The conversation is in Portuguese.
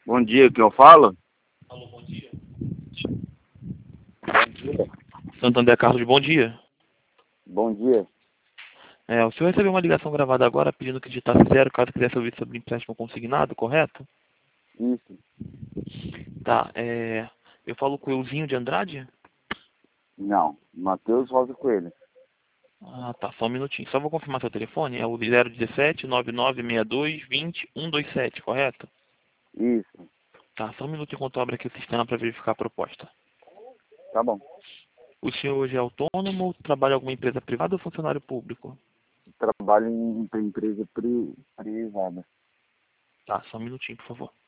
Bom dia, quem eu falo? Alô, bom dia. Bom dia. Santander Carlos, bom dia. Bom dia. O senhor recebeu uma ligação gravada agora pedindo que digitasse zero caso quisesse ouvir sobre empréstimo consignado, correto? Isso. Tá, eu falo com o Euzinho de Andrade? Não. Matheus Rosa Coelho. Ah, tá, só um minutinho. Só vou confirmar seu telefone. É o 017 9962 20 127, correto? Isso. Tá, só um minutinho enquanto eu abro aqui o sistema para verificar a proposta. Tá bom. O senhor hoje é autônomo, trabalha em alguma empresa privada ou funcionário público? Trabalho em empresa privada. Tá, só um minutinho, por favor.